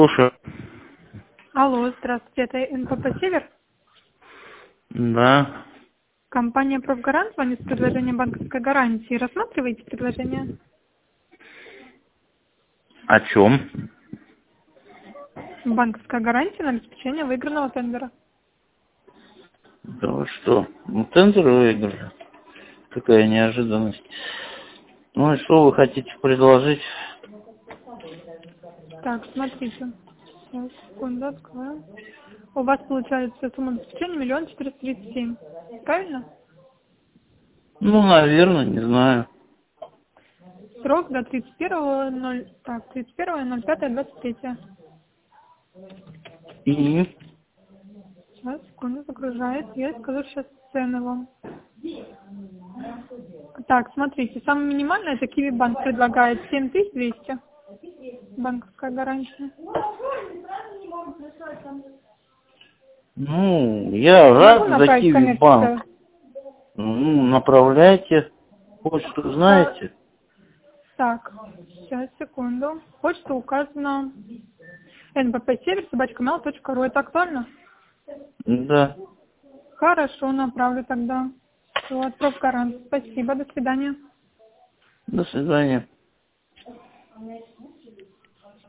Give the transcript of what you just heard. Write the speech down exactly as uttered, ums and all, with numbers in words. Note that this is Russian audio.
Слушаю. Алло, здравствуйте, это эн пэ пэ «Север». Да. Компания «Профгарант» звонит с предложением банковской гарантии. Рассматриваете предложение? О чем? Банковская гарантия на обеспечение выигранного тендера. Да вы что? Ну, тендер выиграли. Какая неожиданность. Ну и что вы хотите предложить? Так, смотрите. Сейчас, секунду, открою. У вас получается сумма обеспечения миллион четыреста тридцать семь. Правильно? Ну, наверное, не знаю. Срок до тридцать первого ноль так, тридцать первого ноль пятого двадцать третьего. И? Сейчас, секунду, загружает. Я скажу сейчас цены вам. Так, смотрите, самое минимальное это Киви банк предлагает семь тысяч двести. Банковская гарантия. Ну, я Могу рад за направить Киви банк. коммерческое? Ну, направляйте. Почту Так, знаете? так, сейчас, секунду. Почта указана эн пэ пэ север собака мэл точка ру. Это актуально? Да. Хорошо, направлю тогда. Все, от Профгарант. Спасибо, до свидания. До свидания.